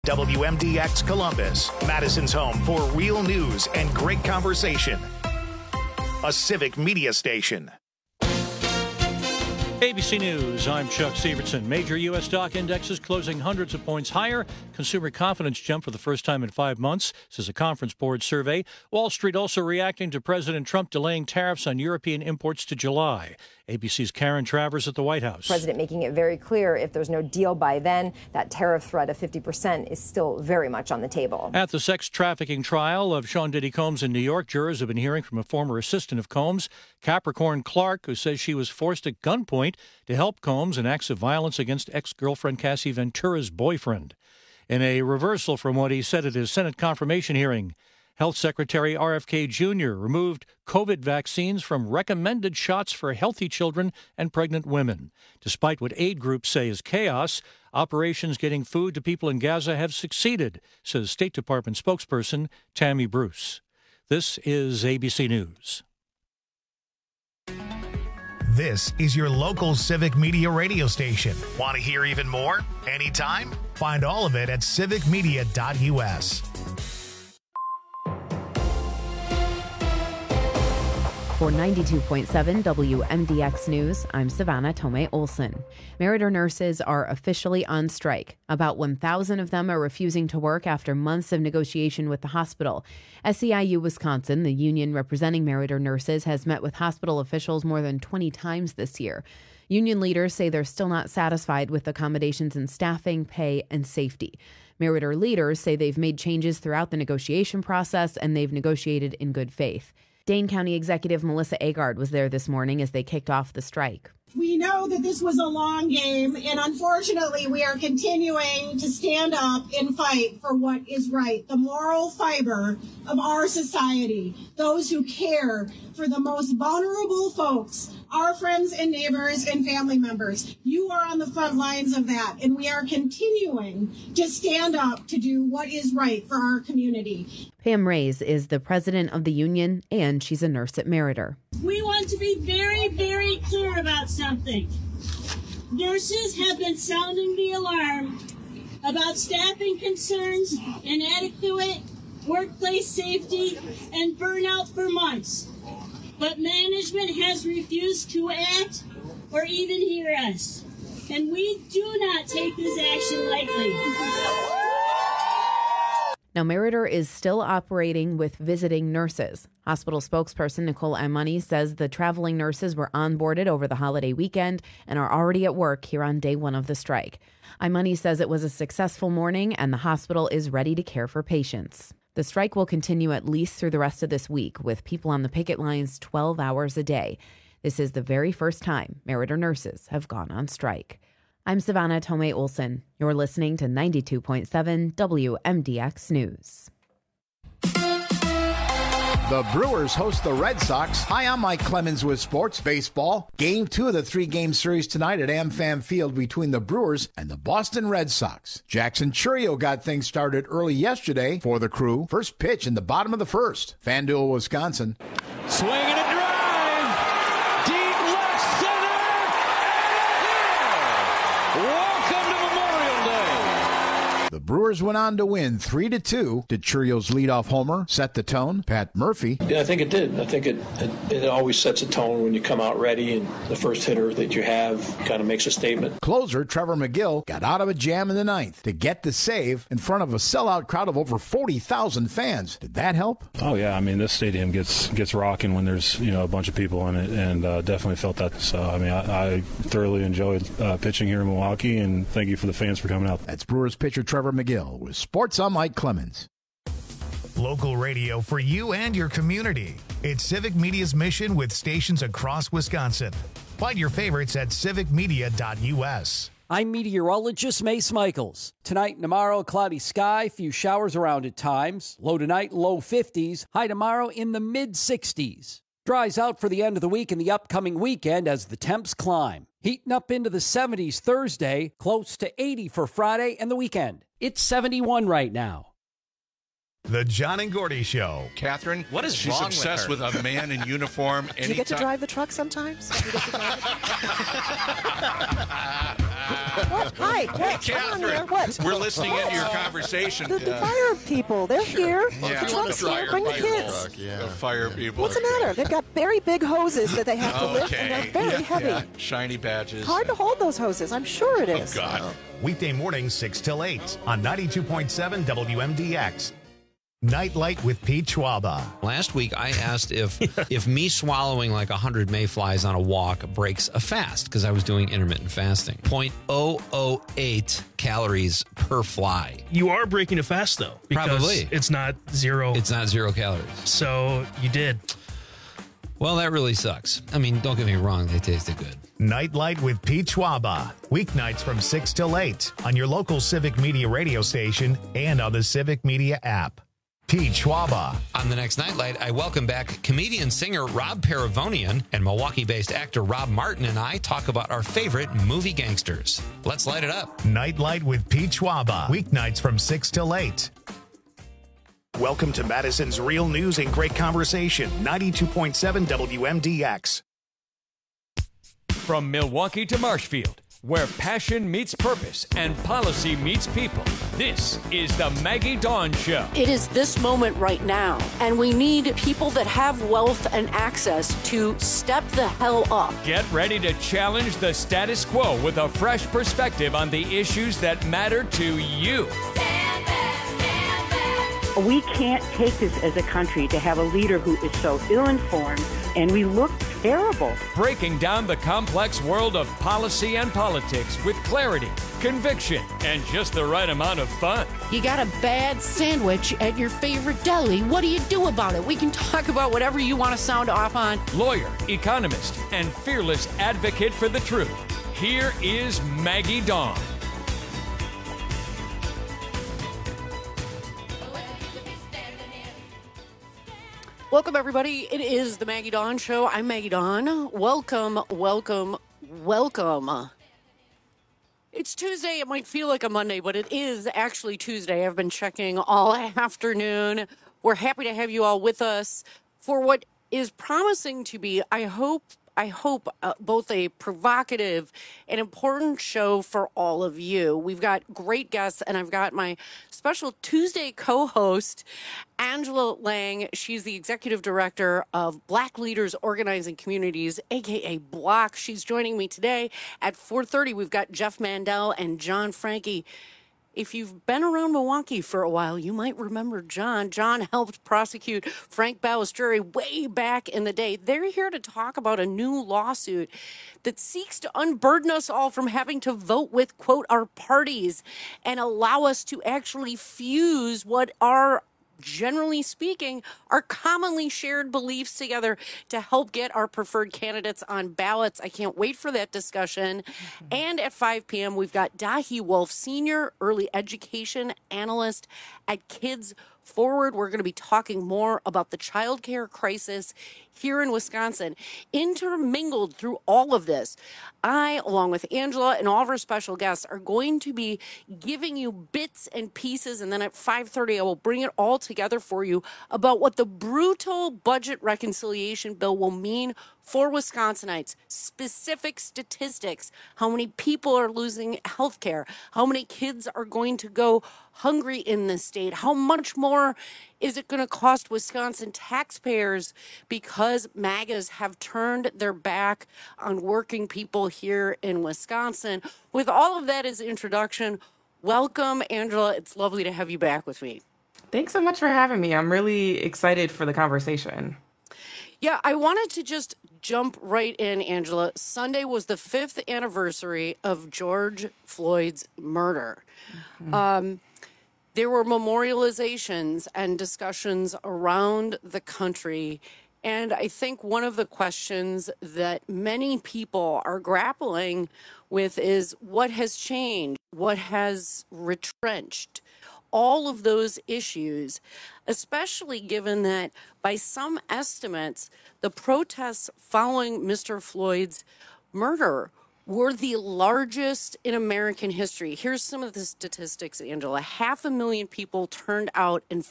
WMDX Columbus, Madison's home for real news and great conversation. A civic media station. ABC News, I'm Chuck Severson. Major U.S. stock indexes closing hundreds of points higher. Consumer confidence jumped for the first time in 5 months, says a Conference Board survey. Wall Street also reacting to President Trump delaying tariffs on European imports to July. ABC's Karen Travers at the White House. President making it very clear if there's no deal by then, that tariff threat of 50% is still very much on the table. At the sex trafficking trial of Sean Diddy Combs in New York, jurors have been hearing from a former assistant of Combs, Capricorn Clark, who says she was forced at gunpoint to help Combs in acts of violence against ex-girlfriend Cassie Ventura's boyfriend. In a reversal from what he said at his Senate confirmation hearing, Health Secretary RFK Jr. removed COVID vaccines from recommended shots for healthy children and pregnant women. Despite what aid groups say is chaos, operations getting food to people in Gaza have succeeded, says State Department spokesperson Tammy Bruce. This is ABC News. This is your local civic media radio station. Want to hear even more? Anytime? Find all of it at civicmedia.us. For 92.7 WMDX News, I'm Savannah Tomei Olson. Meritor nurses are officially on strike. About 1,000 of them are refusing to work after months of negotiation with the hospital. SEIU Wisconsin, the union representing Meritor nurses, has met with hospital officials more than 20 times this year. Union leaders say they're still not satisfied with accommodations in staffing, pay, and safety. Meritor leaders say they've made changes throughout the negotiation process and they've negotiated in good faith. Dane County Executive Melissa Agard was there this morning as they kicked off the strike. We know that this was a long game, and unfortunately, we are continuing to stand up and fight for what is right, the moral fiber of our society, those who care for the most vulnerable folks, our friends and neighbors and family members. You are on the front lines of that, and we are continuing to stand up to do what is right for our community. Pam Rays is the president of the union, and she's a nurse at Meritor. We want to be very, very clear about something. Nurses have been sounding the alarm about staffing concerns, inadequate workplace safety, and burnout for months. But management has refused to act or even hear us. And we do not take this action lightly. Now, Meritor is still operating with visiting nurses. Hospital spokesperson Nicole Imani says the traveling nurses were onboarded over the holiday weekend and are already at work here on day one of the strike. Imani says it was a successful morning and the hospital is ready to care for patients. The strike will continue at least through the rest of this week, with people on the picket lines 12 hours a day. This is the very first time Meritor nurses have gone on strike. I'm Savannah Tomei Olson. You're listening to 92.7 WMDX News. The Brewers host the Red Sox. Hi, I'm Mike Clemens with Sports Baseball. Game 2 of the 3-game series tonight at AmFam Field between the Brewers and the Boston Red Sox. Jackson Chourio got things started early yesterday for the Crew. First pitch in the bottom of the first. FanDuel, Wisconsin. Swing and a drive. Deep left center. And welcome to Memorial Day. The Brewers went on to win 3-2. Did Chourio's leadoff homer set the tone? Pat Murphy. Yeah, I think it did. I think it always sets a tone when you come out ready, and the first hitter that you have kind of makes a statement. Closer Trevor McGill got out of a jam in the ninth to get the save in front of a sellout crowd of over 40,000 fans. Did that help? Oh, yeah. I mean, this stadium gets rocking when there's, a bunch of people in it, and definitely felt that. So, I mean, I thoroughly enjoyed pitching here in Milwaukee, and thank you for the fans for coming out. That's Brewers pitcher Trevor McGill with Sports. I'm Mike Clemens. Local radio for you and your community. It's Civic Media's mission with stations across Wisconsin. Find your favorites at civicmedia.us. I'm meteorologist Mace Michaels. Tonight and tomorrow, cloudy sky, few showers around at times. Low tonight, low 50s. High tomorrow in the mid-60s. Dries out for the end of the week and the upcoming weekend as the temps climb. Heating up into the 70s Thursday, close to 80 for Friday and the weekend. It's 71 right now. The John and Gordy Show. Catherine, what is she's wrong obsessed with a man in uniform. Do you get to drive the truck sometimes? What? Hi. Hey, Catherine. What? We're listening into your conversation. The fire people, they're here. Yeah. The truck's here. Bring the kids. The fire people. What's the matter? They've got very big hoses that they have to lift, and they're very heavy. Yeah. Shiny badges. Hard to hold those hoses. I'm sure it is. Oh, God. Weekday mornings 6 till 8 on 92.7 WMDX. Nightlight with Pete Schwaba. Last week, I asked if me swallowing like 100 mayflies on a walk breaks a fast, because I was doing intermittent fasting. 0.008 calories per fly. You are breaking a fast, though. Because Probably. it's not zero. It's not 0 calories. So you did. Well, that really sucks. I mean, don't get me wrong. They tasted good. Nightlight with Pete Schwaba. Weeknights from 6 till 8 on your local Civic Media radio station and on the Civic Media app. Pete Schwaba. On the next Nightlight, I welcome back comedian-singer Rob Paravonian, and Milwaukee-based actor Rob Martin and I talk about our favorite movie gangsters. Let's light it up. Nightlight with Pete Schwaba. Weeknights from 6 till 8. Welcome to Madison's Real News and Great Conversation, 92.7 WMDX. From Milwaukee to Marshfield, where passion meets purpose and policy meets people, this is the Maggie Dawn Show. It is this moment right now, and we need people that have wealth and access to step the hell up. Get ready to challenge the status quo with a fresh perspective on the issues that matter to you. We can't take this as a country to have a leader who is so ill-informed, and we look terrible. Breaking down the complex world of policy and politics with clarity, conviction, and just the right amount of fun. You got a bad sandwich at your favorite deli. What do you do about it? We can talk about whatever you want to sound off on. Lawyer, economist, and fearless advocate for the truth. Here is Maggie Dawn. Welcome, everybody. It is the Maggie Dawn Show. I'm Maggie Dawn. Welcome, welcome, welcome. It's Tuesday. It might feel like a Monday, but it is actually Tuesday. I've been checking all afternoon. We're happy to have you all with us for what is promising to be, I hope, both a provocative and important show for all of you. We've got great guests, and I've got my special Tuesday co-host, Angela Lang. She's the executive director of Black Leaders Organizing Communities, a.k.a. Block. She's joining me today at 4:30. We've got Jeff Mandel and John Franke. If you've been around Milwaukee for a while, you might remember John. John helped prosecute Frank Balistreri way back in the day. They're here to talk about a new lawsuit that seeks to unburden us all from having to vote with, quote, our parties and allow us to actually fuse what are, generally speaking, are commonly shared beliefs together to help get our preferred candidates on ballots. I can't wait for that discussion. And at 5 p.m., we've got Dahi Wolf, senior early education analyst at Kids Forward. We're going to be talking more about the child care crisis here in Wisconsin. Intermingled through all of this, I, along with Angela and all of our special guests, are going to be giving you bits and pieces, and then at 5:30, I will bring it all together for you about what the brutal budget reconciliation bill will mean for Wisconsinites. Specific statistics, how many people are losing health care, how many kids are going to go hungry in this state, how much more is it going to cost Wisconsin taxpayers because MAGAs have turned their back on working people here in Wisconsin. With all of that as introduction, welcome, Angela. It's lovely to have you back with me. Thanks so much for having me. I'm really excited for the conversation. Yeah, I wanted to just jump right in, Angela. Sunday was the 5th anniversary of George Floyd's murder. Mm-hmm. There were memorializations and discussions around the country. And I think one of the questions that many people are grappling with is what has changed? What has retrenched? All of those issues, especially given that by some estimates, the protests following Mr. Floyd's murder were the largest in American history. Here's some of the statistics, Angela. 500,000 people turned out in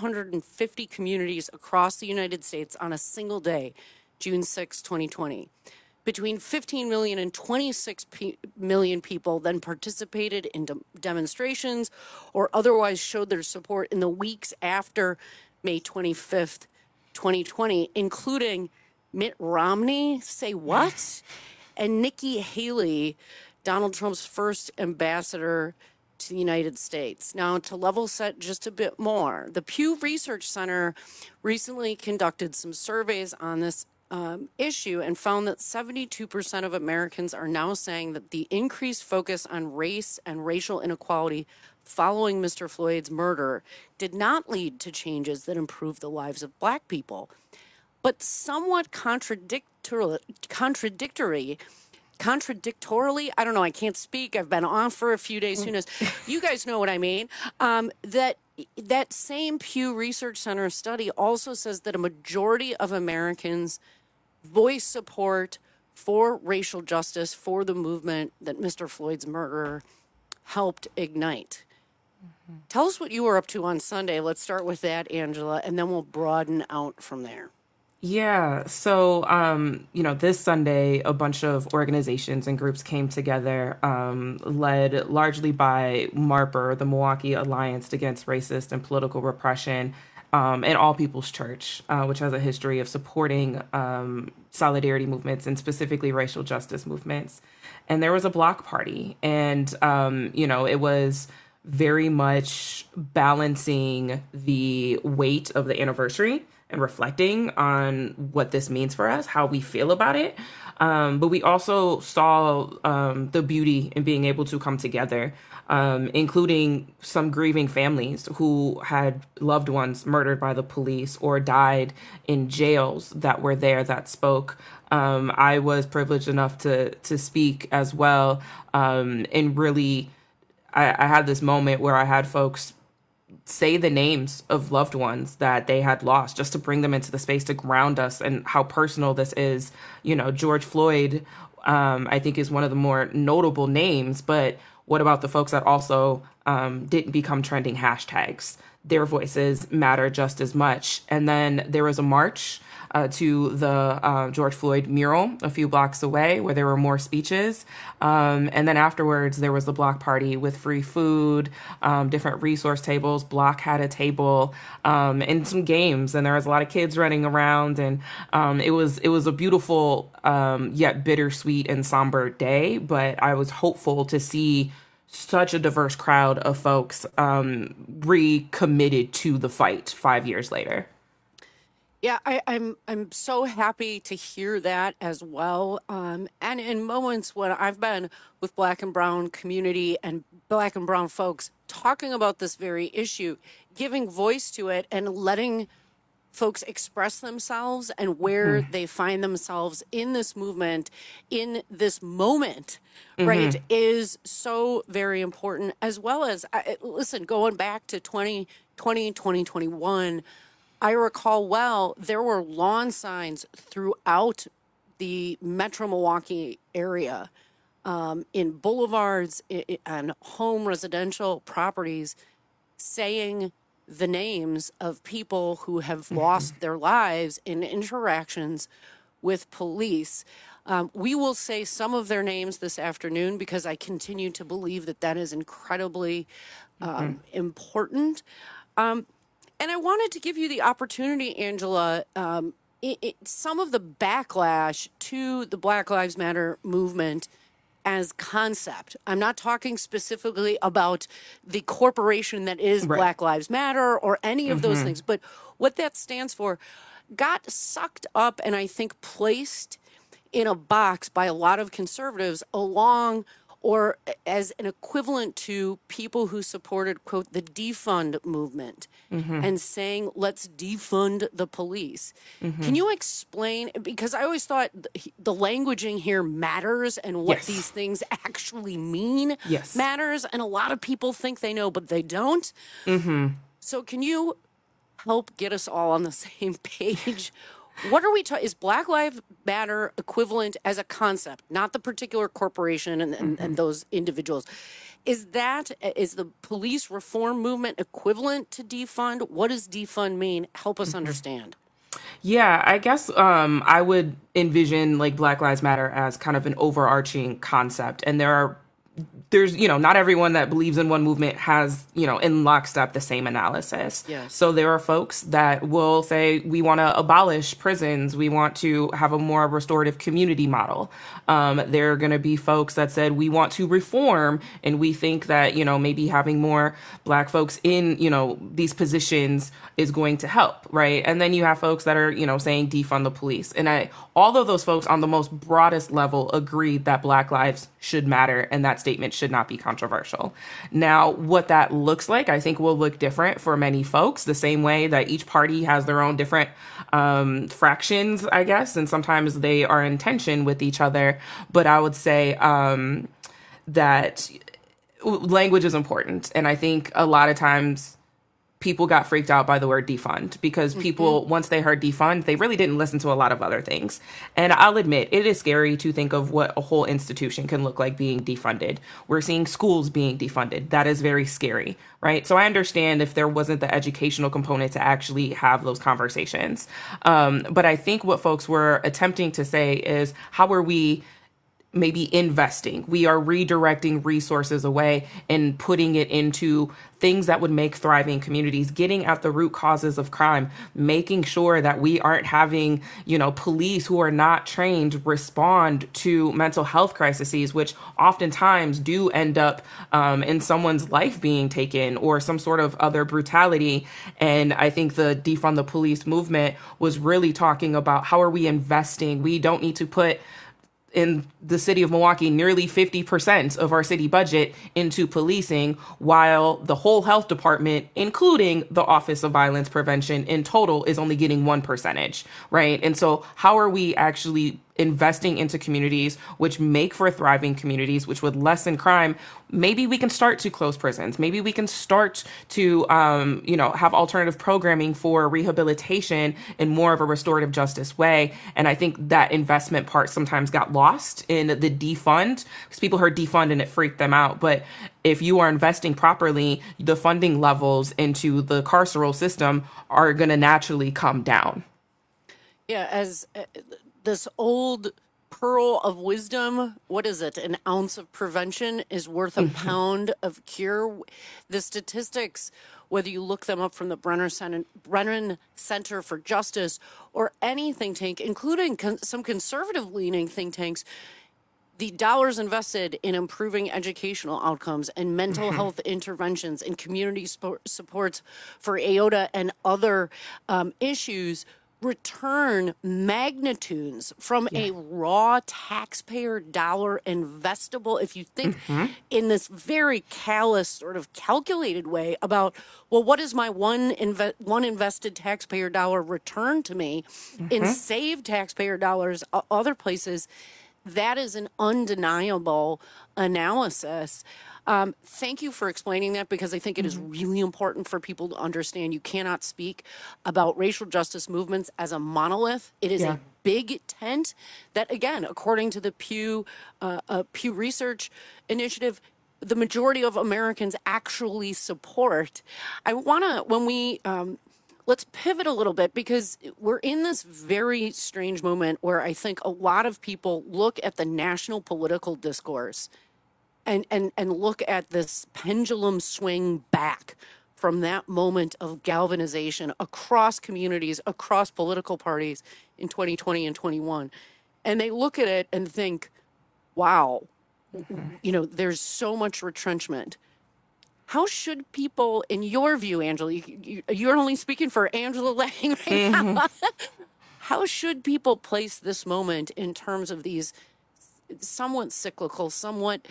550 communities across the United States on a single day, June 6, 2020. Between 15 million and 26 million people then participated in demonstrations or otherwise showed their support in the weeks after May 25th, 2020, including Mitt Romney, say what? And Nikki Haley, Donald Trump's first ambassador to the United States. Now, to level set just a bit more, the Pew Research Center recently conducted some surveys on this issue and found that 72% of Americans are now saying that the increased focus on race and racial inequality following Mr. Floyd's murder did not lead to changes that improve the lives of Black people. But somewhat contradictorily, I don't know, I can't speak. I've been off for a few days. Who knows? You guys know what I mean. That same Pew Research Center study also says that a majority of Americans voice support for racial justice, for the movement that Mr. Floyd's murder helped ignite. Mm-hmm. Tell us what you were up to on Sunday. Let's start with that, Angela, and then we'll broaden out from there. Yeah. So, this Sunday, a bunch of organizations and groups came together, led largely by MARPR, the Milwaukee Alliance Against Racist and Political Repression, and All People's Church, which has a history of supporting solidarity movements and specifically racial justice movements. And there was a block party. And, it was very much balancing the weight of the anniversary and reflecting on what this means for us, how we feel about it. But we also saw the beauty in being able to come together, including some grieving families who had loved ones murdered by the police or died in jails that were there that spoke. I was privileged enough to speak as well. And really, I had this moment where I had folks say the names of loved ones that they had lost, just to bring them into the space to ground us and how personal this is. George Floyd, I think, is one of the more notable names, but what about the folks that also didn't become trending hashtags? Their voices matter just as much. And then there was a march to the George Floyd mural a few blocks away where there were more speeches. And then afterwards, there was the block party with free food, different resource tables. Block had a table and some games. And there was a lot of kids running around. And it was a beautiful yet bittersweet and somber day. But I was hopeful to see such a diverse crowd of folks recommitted to the fight 5 years later. Yeah, I'm so happy to hear that as well. And in moments when I've been with Black and Brown community and Black and Brown folks talking about this very issue, giving voice to it and letting folks express themselves and where they find themselves in this movement, in this moment, right, is so very important. As well as, listen, going back to 2020, 2021, I recall well, there were lawn signs throughout the Metro Milwaukee area, in boulevards, on home residential properties, saying the names of people who have lost their lives in interactions with police. We will say some of their names this afternoon because I continue to believe that is incredibly important. And I wanted to give you the opportunity, Angela, some of the backlash to the Black Lives Matter movement as concept. I'm not talking specifically about the corporation that is Black Lives Matter or any of those things, but what that stands for got sucked up and I think placed in a box by a lot of conservatives along or as an equivalent to people who supported, quote, the defund movement and saying, let's defund the police. Can you explain, because I always thought the languaging here matters and what these things actually mean matters. And a lot of people think they know, but they don't. So can you help get us all on the same page? What are we talking? Is Black Lives Matter equivalent as a concept, not the particular corporation and those individuals? Is the police reform movement equivalent to defund? What does defund mean? Help us understand. Yeah, I guess I would envision like Black Lives Matter as kind of an overarching concept. And there's, not everyone that believes in one movement has, in lockstep the same analysis. Yes. So there are folks that will say, we want to abolish prisons. We want to have a more restorative community model. There are going to be folks that said, we want to reform. And we think that, maybe having more Black folks in, these positions is going to help. Right. And then you have folks that are, saying defund the police. And all of those folks on the most broadest level agreed that Black lives should matter. And that statement should not be controversial. Now, what that looks like, I think will look different for many folks, the same way that each party has their own different fractions, I guess, and sometimes they are in tension with each other. But I would say that language is important. And I think a lot of times people got freaked out by the word defund because people, once they heard defund, they really didn't listen to a lot of other things. And I'll admit, it is scary to think of what a whole institution can look like being defunded. We're seeing schools being defunded. That is very scary, right? So I understand if there wasn't the educational component to actually have those conversations. But I think what folks were attempting to say is, how are we maybe investing? We are redirecting resources away and putting it into things that would make thriving communities, getting at the root causes of crime, making sure that we aren't having, police who are not trained respond to mental health crises, which oftentimes do end up in someone's life being taken or some sort of other brutality. And I think the defund the police movement was really talking about, how are we investing? We don't need to put in the city of Milwaukee nearly 50% of our city budget into policing, while the whole health department, including the Office of Violence Prevention in total, is only getting 1%, right? And so how are we actually investing into communities which make for thriving communities, which would lessen crime? Maybe we can start to close prisons. Maybe we can start to, have alternative programming for rehabilitation in more of a restorative justice way. And I think that investment part sometimes got lost in the defund, because people heard defund and it freaked them out. But if you are investing properly, the funding levels into the carceral system are going to naturally come down. Yeah, as this old pearl of wisdom, what is it? An ounce of prevention is worth a pound of cure. The statistics, whether you look them up from the Brennan Center for Justice or any think tank, including some conservative-leaning think tanks, the dollars invested in improving educational outcomes and mental health interventions and community supports for AOTA and other issues return magnitudes from a raw taxpayer dollar investable. If you think in this very callous, sort of calculated way about, well, what is my one invested taxpayer dollar return to me in saved taxpayer dollars other places, that is an undeniable analysis. Thank you for explaining that, because I think it is really important for people to understand you cannot speak about racial justice movements as a monolith. It is a big tent that, again, according to the Pew Research Initiative, the majority of Americans actually support. I want to, let's pivot a little bit, because we're in this very strange moment where I think a lot of people look at the national political discourse and look at this pendulum swing back from that moment of galvanization across communities, across political parties in 2020 and 21. And they look at it and think, wow, there's so much retrenchment. How should people, in your view, Angela, you're only speaking for Angela Lang right now. How should people place this moment in terms of these somewhat cyclical, somewhat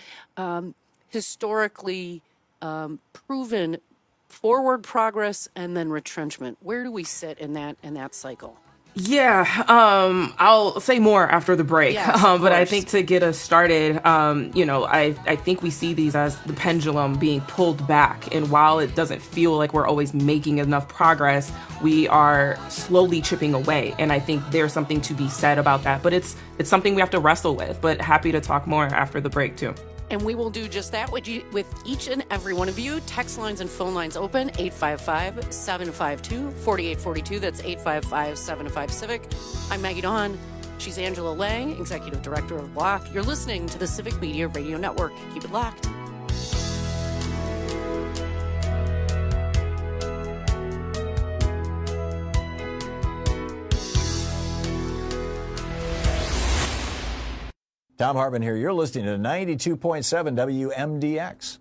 historically proven forward progress and then retrenchment? Where do we sit in that cycle? Yeah, I'll say more after the break. Yes, but I think to get us started, I think we see these as the pendulum being pulled back. And while it doesn't feel like we're always making enough progress, we are slowly chipping away. And I think there's something to be said about that. But it's something we have to wrestle with. But happy to talk more after the break, too. And we will do just that with each and every one of you. Text lines and phone lines open, 855-752-4842. That's 855-75-CIVIC. I'm Maggie Dawn. She's Angela Lang, Executive Director of Block. You're listening to the Civic Media Radio Network. Keep it locked. Tom Hartman here. You're listening to 92.7 WMDX.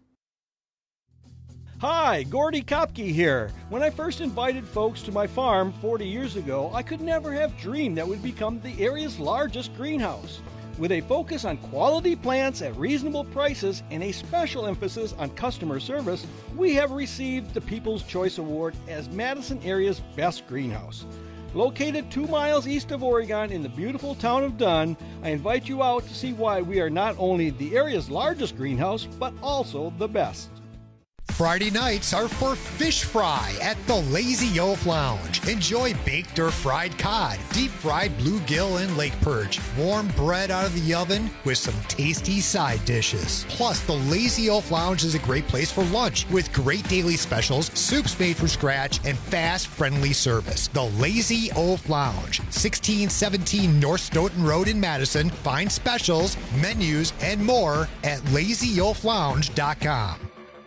Hi, Gordy Kopke here. When I first invited folks to my farm 40 years ago, I could never have dreamed that would become the area's largest greenhouse. With a focus on quality plants at reasonable prices and a special emphasis on customer service, we have received the People's Choice Award as Madison area's best greenhouse. Located 2 miles east of Oregon in the beautiful town of Dunn, I invite you out to see why we are not only the area's largest greenhouse, but also the best. Friday nights are for fish fry at the Lazy Oaf Lounge. Enjoy baked or fried cod, deep-fried bluegill and lake perch, warm bread out of the oven with some tasty side dishes. Plus, the Lazy Oaf Lounge is a great place for lunch with great daily specials, soups made from scratch, and fast, friendly service. The Lazy Oaf Lounge, 1617 North Stoughton Road in Madison. Find specials, menus, and more at lazyoaflounge.com.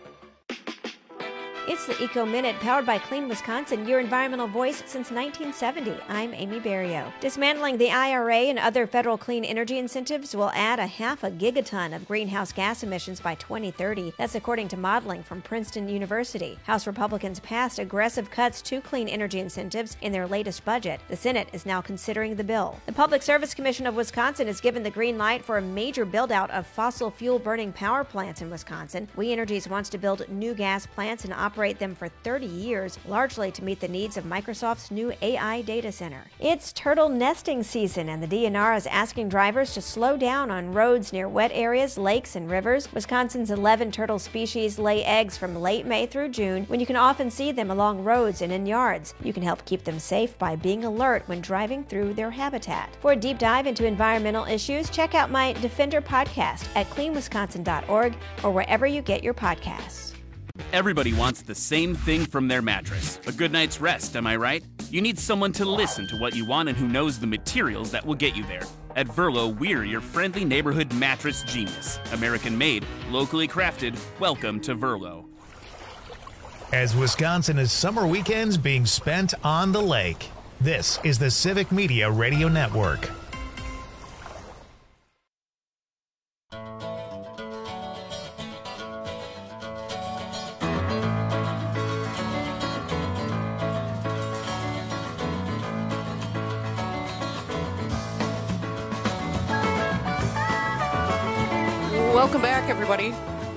It's the Eco Minute, powered by Clean Wisconsin, your environmental voice since 1970. I'm Amy Berrio. Dismantling the IRA and other federal clean energy incentives will add 0.5 gigaton of greenhouse gas emissions by 2030. That's according to modeling from Princeton University. House Republicans passed aggressive cuts to clean energy incentives in their latest budget. The Senate is now considering the bill. The Public Service Commission of Wisconsin has given the green light for a major build-out of fossil fuel-burning power plants in Wisconsin. We Energies wants to build new gas plants and operate them for 30 years, largely to meet the needs of Microsoft's new AI data center. It's turtle nesting season, and the DNR is asking drivers to slow down on roads near wet areas, lakes, and rivers. Wisconsin's 11 turtle species lay eggs from late May through June, when you can often see them along roads and in yards. You can help keep them safe by being alert when driving through their habitat. For a deep dive into environmental issues, check out my Defender podcast at cleanwisconsin.org or wherever you get your podcasts. Everybody wants the same thing from their mattress. A good night's rest, am I right? You need someone to listen to what you want and who knows the materials that will get you there. At Verlo, we're your friendly neighborhood mattress genius. American made, locally crafted. Welcome to Verlo. As Wisconsin is summer weekends being spent on the lake, this is the Civic Media Radio Network. Welcome back, everybody.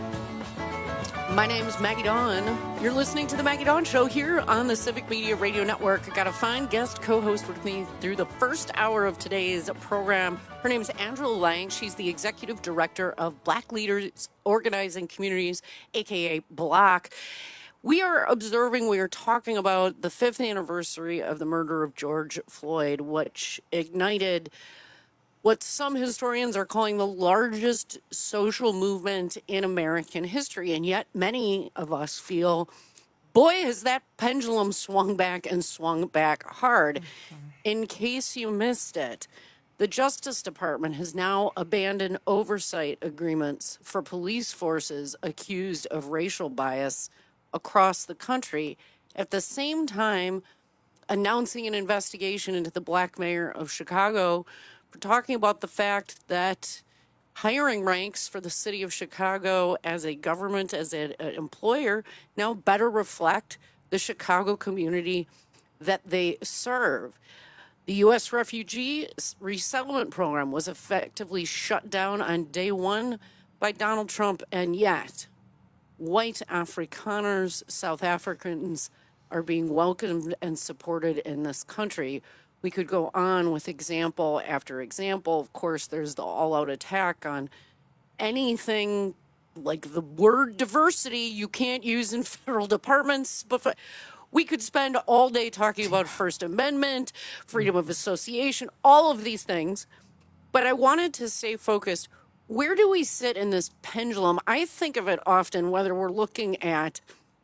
My name's Maggie Dawn. You're listening to The Maggie Dawn Show here on the Civic Media Radio Network. I got a fine guest co-host with me through the first hour of today's program. Her name is Angela Lang. She's the Executive Director of Black Leaders Organizing Communities, a.k.a. Block. We are talking about the 5th anniversary of the murder of George Floyd, which ignited what some historians are calling the largest social movement in American history. And yet many of us feel, boy, has that pendulum swung back and swung back hard. In case you missed it, the Justice Department has now abandoned oversight agreements for police forces accused of racial bias across the country, at the same time announcing an investigation into the Black mayor of Chicago. We're talking about the fact that hiring ranks for the city of Chicago as a government, as an employer, now better reflect the Chicago community that they serve. The U.S. Refugee Resettlement Program was effectively shut down on day one by Donald Trump, and yet white Afrikaners, South Africans, are being welcomed and supported in this country. We could go on with example after example. Of course, there's the all-out attack on anything like the word diversity you can't use in federal departments. But we could spend all day talking about First Amendment, freedom of association, all of these things. But I wanted to stay focused. Where do we sit in this pendulum? I think of it often, whether we're looking at,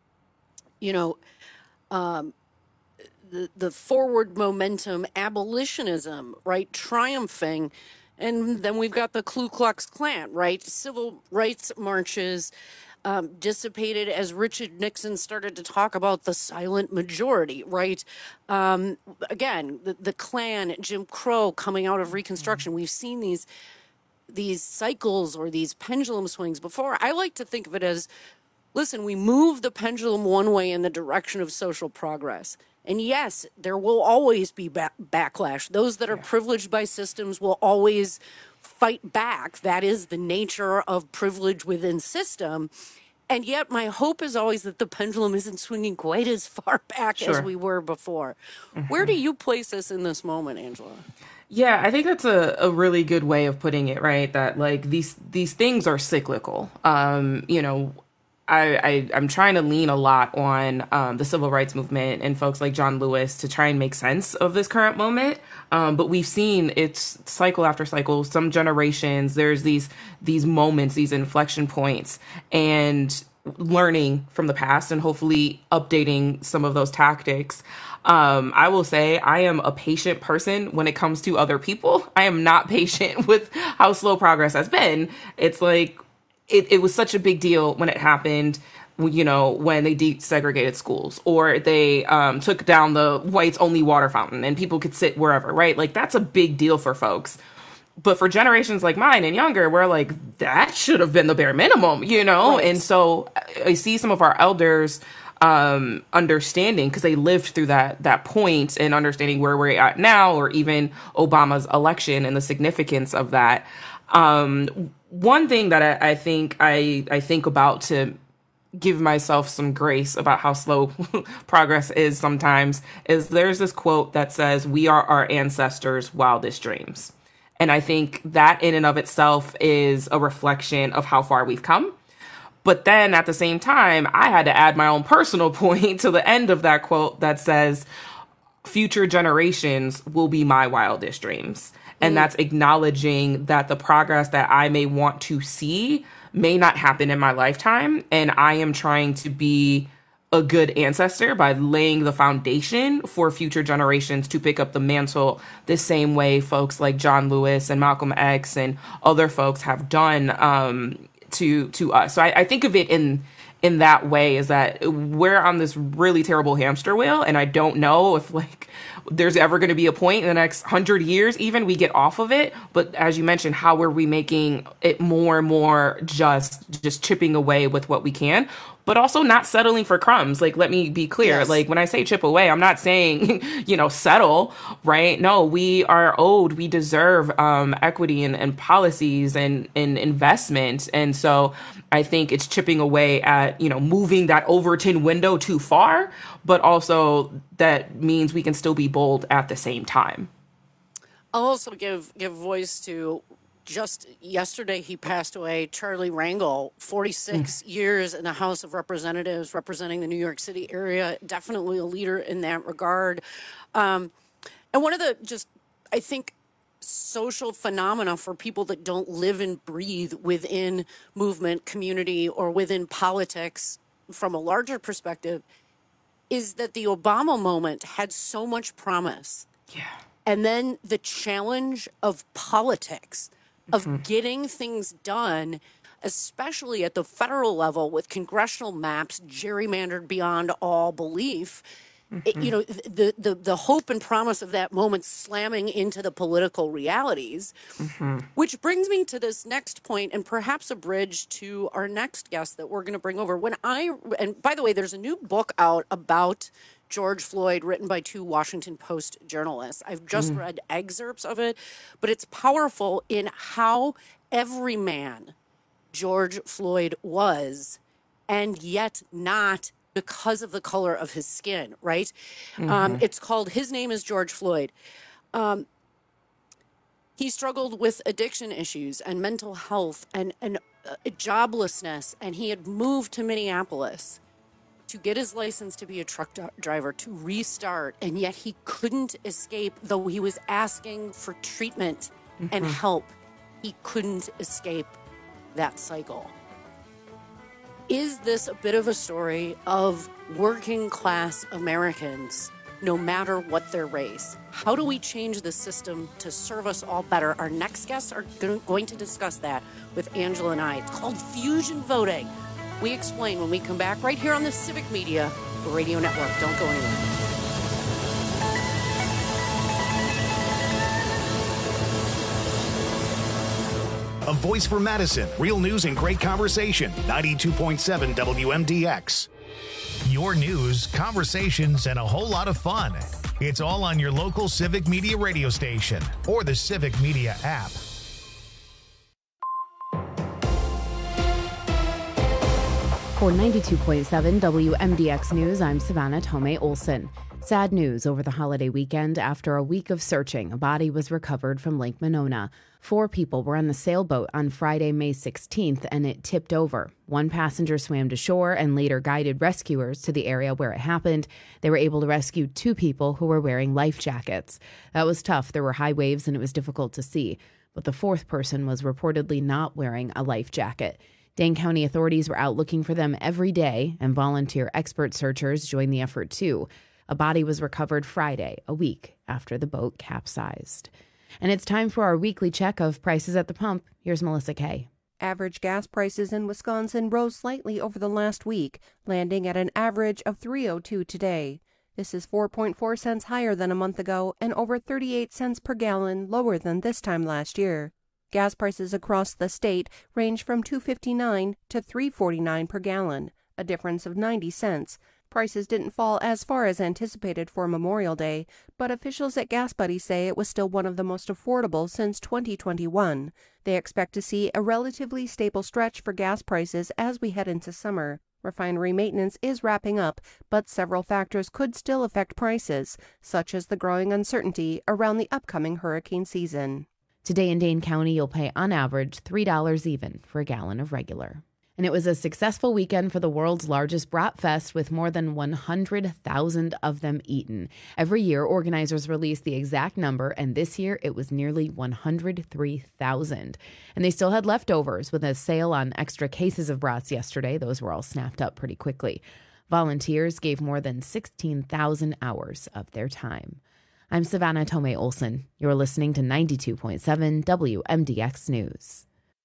the forward momentum, abolitionism, right, triumphing, and then we've got the Ku Klux Klan, right, civil rights marches dissipated as Richard Nixon started to talk about the silent majority, right? Again, the Klan, Jim Crow coming out of Reconstruction. We've seen these cycles or these pendulum swings before. I like to think of it as, listen, we move the pendulum one way in the direction of social progress. And yes, there will always be backlash. Those that are privileged by systems will always fight back. That is the nature of privilege within system. And yet my hope is always that the pendulum isn't swinging quite as far back as we were before. Where do you place us in this moment, Angela? Yeah, I think that's a really good way of putting it, right? That like these things are cyclical. I'm trying to lean a lot on the civil rights movement and folks like John Lewis to try and make sense of this current moment. But we've seen it's cycle after cycle. Some generations, there's these moments, these inflection points, and learning from the past and hopefully updating some of those tactics. I will say I am a patient person when it comes to other people. I am not patient with how slow progress has been. It's like, it was such a big deal when it happened, when they desegregated schools or they took down the whites only water fountain and people could sit wherever, right? Like that's a big deal for folks. But for generations like mine and younger, we're like, that should have been the bare minimum, Right. And so I see some of our elders understanding, because they lived through that point and understanding where we're at now, or even Obama's election and the significance of that. One thing that I think about to give myself some grace about how slow progress is sometimes is there's this quote that says, "We are our ancestors' wildest dreams." And I think that in and of itself is a reflection of how far we've come. But then at the same time, I had to add my own personal point to the end of that quote that says, future generations will be my wildest dreams. And that's acknowledging that the progress that I may want to see may not happen in my lifetime. And I am trying to be a good ancestor by laying the foundation for future generations to pick up the mantle the same way folks like John Lewis and Malcolm X and other folks have done to us. So I think of it in that way, is that we're on this really terrible hamster wheel, and I don't know if there's ever going to be a point in the next 100 years even we get off of it. But as you mentioned, how are we making it more and more just chipping away with what we can, but also not settling for crumbs. Like, let me be clear. Yes. Like, when I say chip away, I'm not saying, settle, right? No, we are owed, we deserve equity and policies and investment. And so I think it's chipping away at, moving that Overton window too far, but also that means we can still be bold at the same time. I'll also give voice to, just yesterday he passed away, Charlie Rangel, 46 years in the House of Representatives, representing the New York City area, definitely a leader in that regard. And one of the I think, social phenomena for people that don't live and breathe within movement, community, or within politics from a larger perspective is that the Obama moment had so much promise. Yeah. And then the challenge of politics, of getting things done, especially at the federal level with congressional maps gerrymandered beyond all belief. The hope and promise of that moment slamming into the political realities, which brings me to this next point, and perhaps a bridge to our next guest that we're going to bring over. And by the way, there's a new book out about George Floyd written by two Washington Post journalists. I've just read excerpts of it, but it's powerful in how every man George Floyd was, and yet not because of the color of his skin, right? It's called His Name is George Floyd. He struggled with addiction issues and mental health and joblessness, and he had moved to Minneapolis to get his license to be a truck driver, to restart, and yet he couldn't escape, though he was asking for treatment and help. he couldn't escape that cycle. Is this a bit of a story of working class Americans, no matter what their race? How do we change the system to serve us all better? Our next guests are going to discuss that with Angela and I. It's called fusion voting. We explain when we come back right here on the Civic Media Radio Network. Don't go anywhere. A voice for Madison. Real news and great conversation. 92.7 WMDX. Your news, conversations, and a whole lot of fun. It's all on your local Civic Media radio station or the Civic Media app. For 92.7 WMDX News, I'm Savannah Tomei Olson. Sad news over the holiday weekend. After a week of searching, a body was recovered from Lake Monona. 4 people were on the sailboat on Friday, May 16th, and it tipped over. 1 passenger swam to shore and later guided rescuers to the area where it happened. They were able to rescue 2 people who were wearing life jackets. That was tough. There were high waves and it was difficult to see. But the 4th person was reportedly not wearing a life jacket. Dane County authorities were out looking for them every day, and volunteer expert searchers joined the effort too. A body was recovered Friday, a week after the boat capsized. And it's time for our weekly check of prices at the pump. Here's Melissa Kay. Average gas prices in Wisconsin rose slightly over the last week, landing at an average of $3.02 today. This is 4.4 cents higher than a month ago and over 38 cents per gallon lower than this time last year. Gas prices across the state range from $2.59 to $3.49 per gallon, a difference of 90 cents. Prices didn't fall as far as anticipated for Memorial Day, but officials at Gas Buddy say it was still one of the most affordable since 2021. They expect to see a relatively stable stretch for gas prices as we head into summer. Refinery maintenance is wrapping up, but several factors could still affect prices, such as the growing uncertainty around the upcoming hurricane season. Today in Dane County, you'll pay on average $3 even for a gallon of regular. And it was a successful weekend for the world's largest Brat Fest, with more than 100,000 of them eaten. Every year, organizers release the exact number, and this year it was nearly 103,000. And they still had leftovers, with a sale on extra cases of brats yesterday. Those were all snapped up pretty quickly. Volunteers gave more than 16,000 hours of their time. I'm Savannah Tomei Olson. You're listening to 92.7 WMDX News.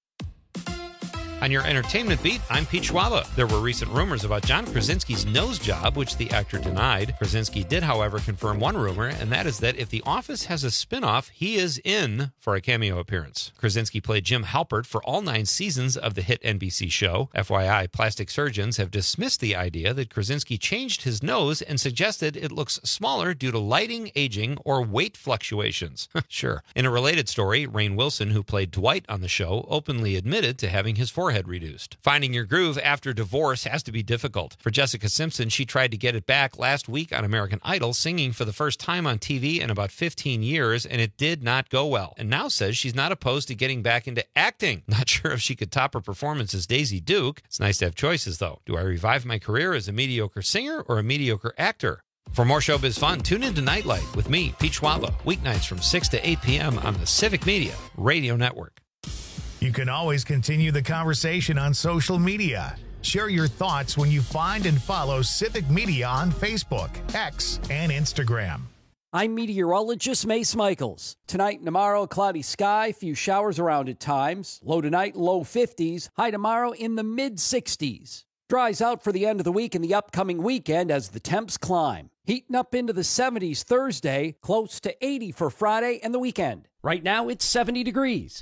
On your entertainment beat, I'm Pete Schwaba. There were recent rumors about John Krasinski's nose job, which the actor denied. Krasinski did, however, confirm one rumor, and that is that if The Office has a spinoff, he is in for a cameo appearance. Krasinski played Jim Halpert for all 9 seasons of the hit NBC show. FYI, plastic surgeons have dismissed the idea that Krasinski changed his nose and suggested it looks smaller due to lighting, aging, or weight fluctuations. Sure. In a related story, Rainn Wilson, who played Dwight on the show, openly admitted to having his forehead reduced. Finding your groove after divorce has to be difficult. For Jessica Simpson, she tried to get it back last week on American Idol, singing for the first time on TV in about 15 years, and it did not go well. And now says she's not opposed to getting back into acting. Not sure if she could top her performance as Daisy Duke. It's nice to have choices, though. Do I revive my career as a mediocre singer or a mediocre actor? For more showbiz fun, tune into Nightlight with me, Pete Schwaba, weeknights from 6 to 8 p.m. on the Civic Media Radio Network. You can always continue the conversation on social media. Share your thoughts when you find and follow Civic Media on Facebook, X, and Instagram. I'm meteorologist Mace Michaels. Tonight and tomorrow, cloudy sky, few showers around at times. Low tonight, low 50s. High tomorrow in the mid-60s. Dries out for the end of the week and the upcoming weekend as the temps climb. Heating up into the 70s Thursday, close to 80 for Friday and the weekend. Right now, it's 70 degrees.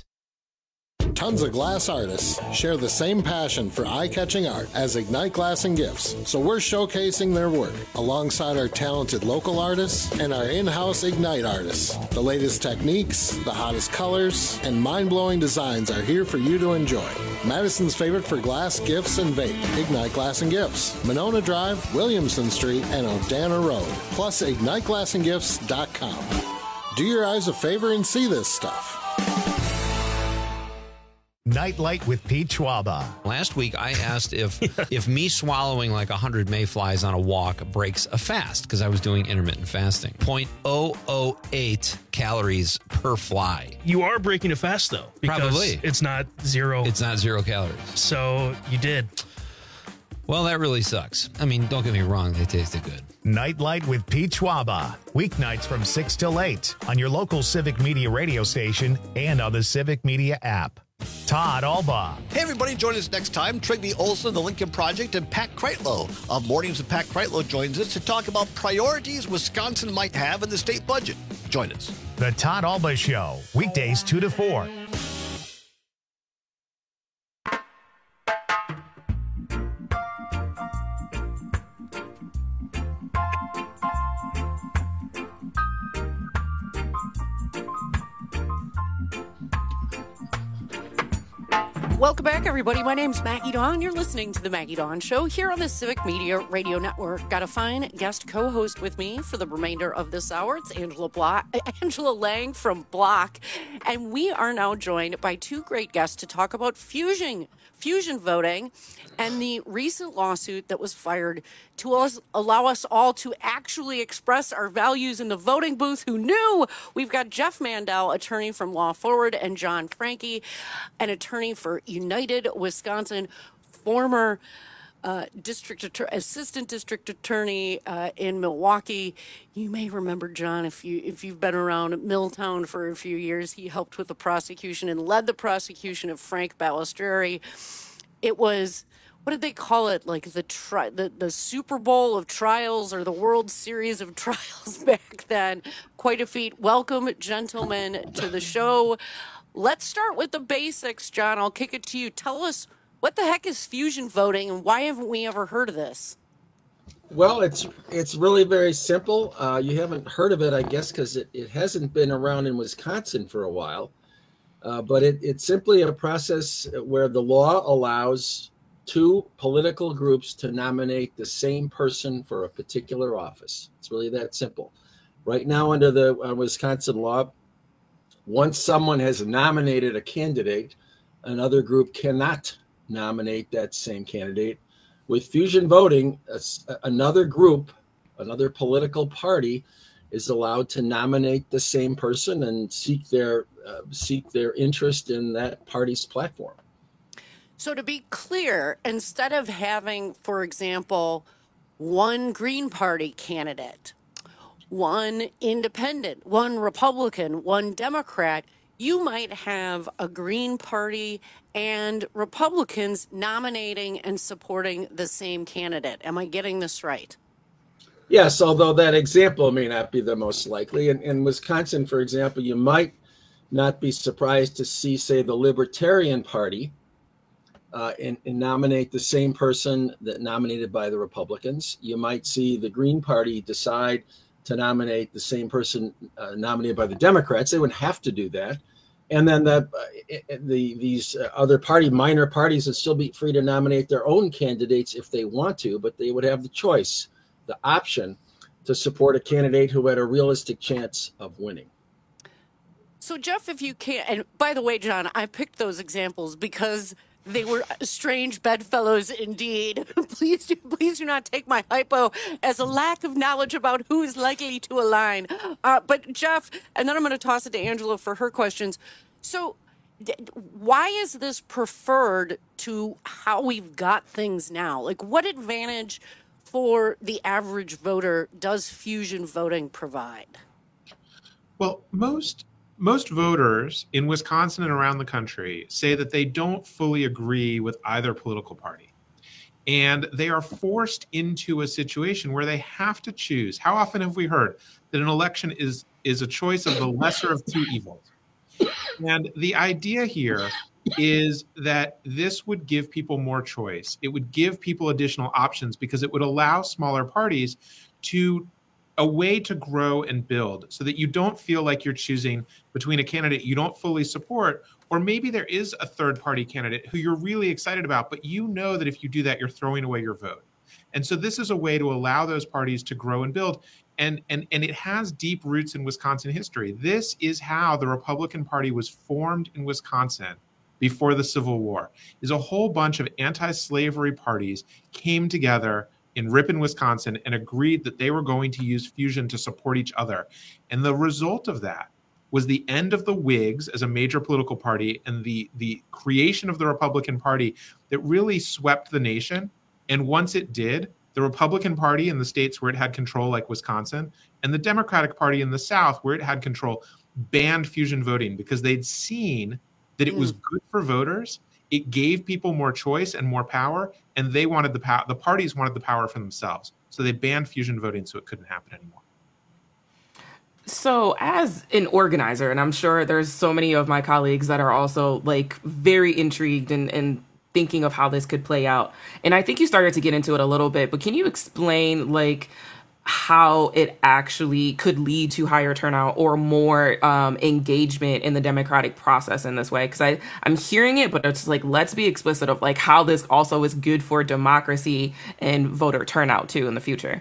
Tons of glass artists share the same passion for eye-catching art as Ignite Glass and Gifts, so we're showcasing their work alongside our talented local artists and our in-house Ignite artists. The latest techniques, the hottest colors, and mind-blowing designs are here for you to enjoy. Madison's favorite for glass, gifts, and vape, Ignite Glass and Gifts. Monona Drive, Williamson Street, and O'Dana Road, plus IgniteGlassandGifts.com. Do your eyes a favor and see this stuff. Nightlight with Pete Schwaba. Last week, I asked if me swallowing like 100 mayflies on a walk breaks a fast, because I was doing intermittent fasting. 0.008 calories per fly. You are breaking a fast, though. Because Probably. It's not zero. It's not 0 calories. So you did. Well, that really sucks. I mean, don't get me wrong. They tasted good. Nightlight with Pete Schwaba. Weeknights from 6 till 8 on your local Civic Media radio station and on the Civic Media app. Todd Alba. Hey, everybody, join us next time. Trygve Olson, the Lincoln Project, and Pat Kreitlow of Mornings with Pat Kreitlow joins us to talk about priorities Wisconsin might have in the state budget. Join us. The Todd Alba Show, weekdays 2 to 4. Welcome back, everybody. My name's Maggie Dawn. You're listening to The Maggie Dawn Show here on the Civic Media Radio Network. Got a fine guest co-host with me for the remainder of this hour. It's Angela Lang from Block. And we are now joined by two great guests to talk about fusion voting and the recent lawsuit that was fired to allow us all to actually express our values in the voting booth. Who knew? We've got Jeff Mandel, attorney from Law Forward, and John Franke, an attorney for United Wisconsin, former assistant district attorney in Milwaukee. You may remember John if you've been around Milltown for a few years. He helped with the prosecution and led the prosecution of Frank Balistreri. It was, what did they call it? Like the Super Bowl of trials or the World Series of trials back then. Quite a feat. Welcome, gentlemen, to the show. Let's start with the basics, John. I'll kick it to you. Tell us, what the heck is fusion voting and why haven't we ever heard of this? Well, it's really very simple. You haven't heard of it, I guess, because it hasn't been around in Wisconsin for a while. But it's simply a process where the law allows two political groups to nominate the same person for a particular office. It's really that simple. Right now, under the Wisconsin law, once someone has nominated a candidate, another group cannot nominate that same candidate. With fusion voting, another group, another political party is allowed to nominate the same person and seek their interest in that party's platform. So to be clear, instead of having, for example, one Green Party candidate, one independent, one Republican, one Democrat, you might have a Green Party and Republicans nominating and supporting the same candidate. Am I getting this right? Yes, although that example may not be the most likely. In Wisconsin, for example, you might not be surprised to see, say, the Libertarian Party and nominate the same person that nominated by the Republicans. You might see the Green Party decide to nominate the same person nominated by the Democrats. They wouldn't have to do that. And then these other minor parties would still be free to nominate their own candidates if they want to, but they would have the choice, the option, to support a candidate who had a realistic chance of winning. So, Jeff, if you can, and by the way, John, I picked those examples because they were strange bedfellows indeed. Please do not take my hypo as a lack of knowledge about who is likely to align. But Jeff, and then I'm going to toss it to Angela for her questions. So why is this preferred to how we've got things now? Like, what advantage for the average voter does fusion voting provide? Well, most voters in Wisconsin and around the country say that they don't fully agree with either political party. And they are forced into a situation where they have to choose. How often have we heard that an election is a choice of the lesser of two evils? And the idea here is that this would give people more choice. It would give people additional options because it would allow smaller parties to a way to grow and build so that you don't feel like you're choosing between a candidate you don't fully support, or maybe there is a third party candidate who you're really excited about, but you know that if you do that, you're throwing away your vote. And so this is a way to allow those parties to grow and build. And it has deep roots in Wisconsin history. This is how the Republican Party was formed in Wisconsin before the Civil War is a whole bunch of anti-slavery parties came together in Ripon, Wisconsin, and agreed that they were going to use fusion to support each other. And the result of that was the end of the Whigs as a major political party and the creation of the Republican Party that really swept the nation. And once it did, the Republican Party in the states where it had control, like Wisconsin, and the Democratic Party in the South, where it had control, banned fusion voting because they'd seen that it was good for voters. It gave people more choice and more power, and they wanted the power. The parties wanted the power for themselves. So they banned fusion voting so it couldn't happen anymore. So as an organizer, and I'm sure there's so many of my colleagues that are also like very intrigued and thinking of how this could play out. And I think you started to get into it a little bit, but can you explain like how it actually could lead to higher turnout or more engagement in the democratic process in this way? Because I'm hearing it, but it's like, let's be explicit of like how this also is good for democracy and voter turnout too in the future.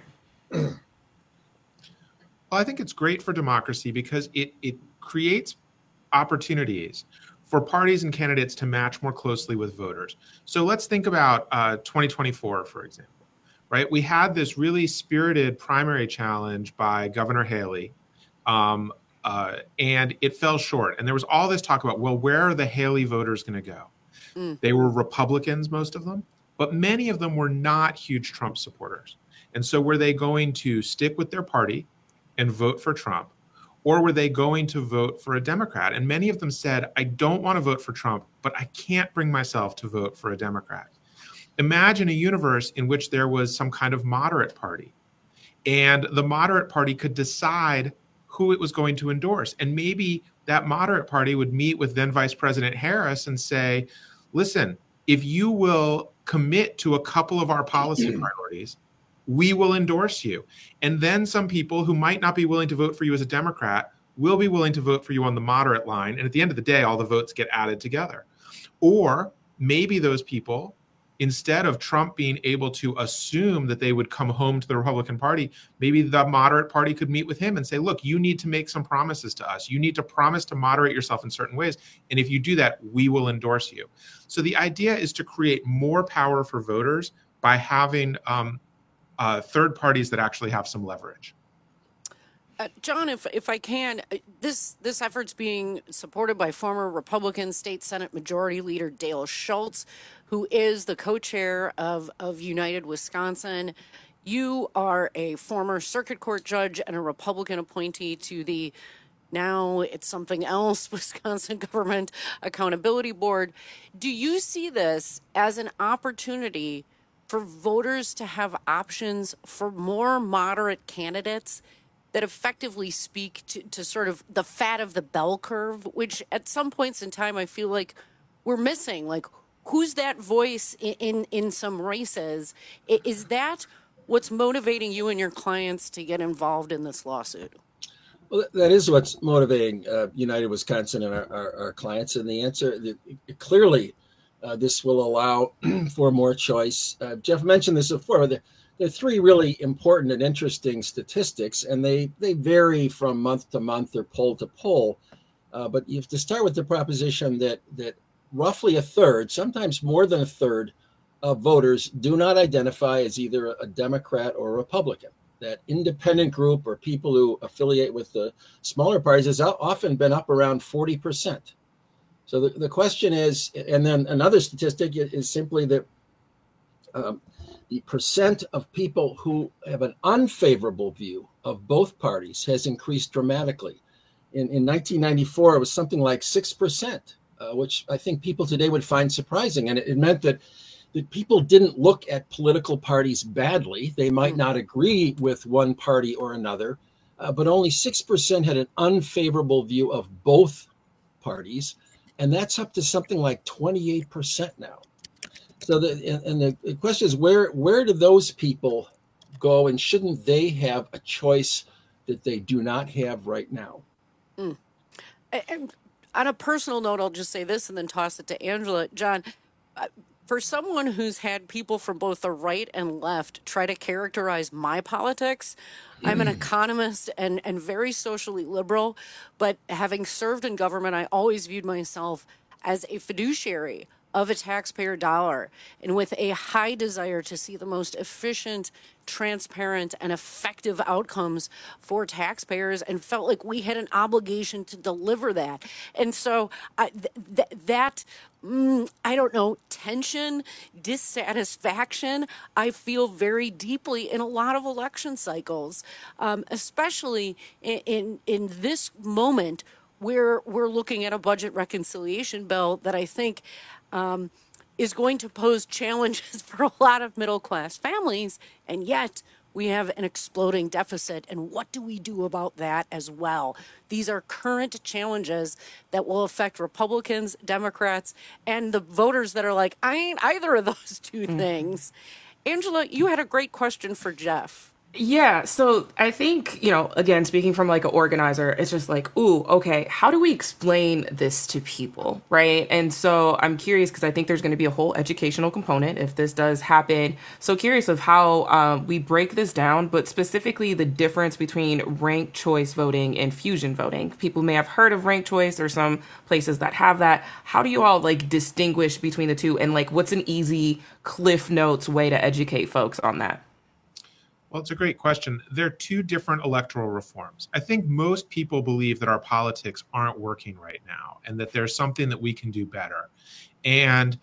Well, I think it's great for democracy because it creates opportunities for parties and candidates to match more closely with voters. So let's think about 2024, for example, right? We had this really spirited primary challenge by Governor Haley, and it fell short. And there was all this talk about, well, where are the Haley voters going to go? They were Republicans, most of them, but many of them were not huge Trump supporters. And so were they going to stick with their party and vote for Trump, or were they going to vote for a Democrat? And many of them said, I don't want to vote for Trump, but I can't bring myself to vote for a Democrat. Imagine a universe in which there was some kind of moderate party, and the moderate party could decide who it was going to endorse. And maybe that moderate party would meet with then Vice President Harris and say, listen, if you will commit to a couple of our policy priorities, we will endorse you. And then some people who might not be willing to vote for you as a Democrat will be willing to vote for you on the moderate line. And at the end of the day, all the votes get added together. Or maybe those people, instead of Trump being able to assume that they would come home to the Republican Party, maybe the moderate party could meet with him and say, look, you need to make some promises to us. You need to promise to moderate yourself in certain ways. And if you do that, we will endorse you. So the idea is to create more power for voters by having third parties that actually have some leverage. John, if I can, this effort's being supported by former Republican State Senate Majority Leader Dale Schultz, who is the co-chair of United Wisconsin. You are a former circuit court judge and a Republican appointee to the, now it's something else, Wisconsin Government Accountability Board. Do you see this as an opportunity for voters to have options for more moderate candidates that effectively speak to sort of the fat of the bell curve, which at some points in time I feel like we're missing? Like, who's that voice in some races? Is that what's motivating you and your clients to get involved in this lawsuit? Well, that is what's motivating United Wisconsin and our clients. And the answer, clearly, this will allow for more choice. Jeff mentioned this before. There are three really important and interesting statistics, and they vary from month to month or poll to poll. But you have to start with the proposition that roughly a third, sometimes more than a third, of voters do not identify as either a Democrat or a Republican. That independent group or people who affiliate with the smaller parties has often been up around 40%. So the question is, and then another statistic is simply that the percent of people who have an unfavorable view of both parties has increased dramatically. In 1994, it was something like 6%, which I think people today would find surprising. And it meant that people didn't look at political parties badly. They might not agree with one party or another, but only 6% had an unfavorable view of both parties. And that's up to something like 28% now. So the question is, where do those people go, and shouldn't they have a choice that they do not have right now? And on a personal note, I'll just say this and then toss it to Angela. John, for someone who's had people from both the right and left try to characterize my politics, I'm an economist and very socially liberal, but having served in government, I always viewed myself as a fiduciary of a taxpayer dollar, and with a high desire to see the most efficient, transparent, and effective outcomes for taxpayers, and felt like we had an obligation to deliver that. And so I don't know, tension, dissatisfaction, I feel very deeply in a lot of election cycles, especially in this moment where we're looking at a budget reconciliation bill that I think is going to pose challenges for a lot of middle-class families, and yet we have an exploding deficit. And what do we do about that as well? These are current challenges that will affect Republicans, Democrats, and the voters that are like, I ain't either of those two things. Angela, you had a great question for Jeff. Yeah, so I think, again, speaking from like an organizer, it's just like, ooh, okay, how do we explain this to people, right? And so I'm curious because I think there's going to be a whole educational component if this does happen. So curious of how we break this down, but specifically the difference between ranked choice voting and fusion voting. People may have heard of ranked choice or some places that have that. How do you all like distinguish between the two, and like what's an easy Cliff Notes way to educate folks on that? Well, it's a great question. There are two different electoral reforms. I think most people believe that our politics aren't working right now and that there's something that we can do better. And